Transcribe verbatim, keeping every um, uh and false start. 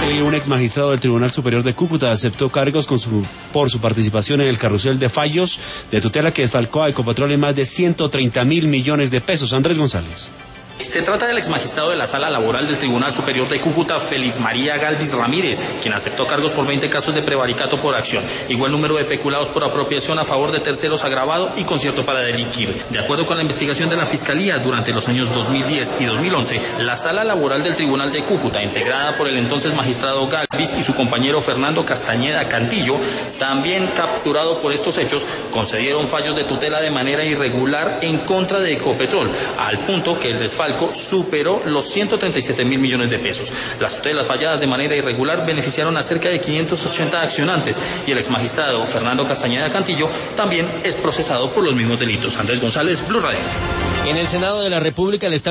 Hoy un ex magistrado del Tribunal Superior de Cúcuta aceptó cargos con su, por su participación en el carrusel de fallos de tutela que desfalcó a Ecopetrol en más de ciento treinta mil millones de pesos. Andrés González. Se trata del exmagistrado de la Sala Laboral del Tribunal Superior de Cúcuta, Félix María Galvis Ramírez, quien aceptó cargos por veinte casos de prevaricato por acción, igual número de peculados por apropiación a favor de terceros agravado y concierto para delinquir. De acuerdo con la investigación de la Fiscalía, durante los años dos mil diez y dos mil once, la Sala Laboral del Tribunal de Cúcuta, integrada por el entonces magistrado Galvis y su compañero Fernando Castañeda Cantillo, también capturado por estos hechos, concedieron fallos de tutela de manera irregular en contra de Ecopetrol, al punto que el desfalco superó los ciento treinta y siete mil millones de pesos. Las tutelas falladas de manera irregular beneficiaron a cerca de quinientos ochenta accionantes y el exmagistrado Fernando Castañeda Cantillo también es procesado por los mismos delitos. Andrés González, Blue Radio. En el Senado de la República, el Estado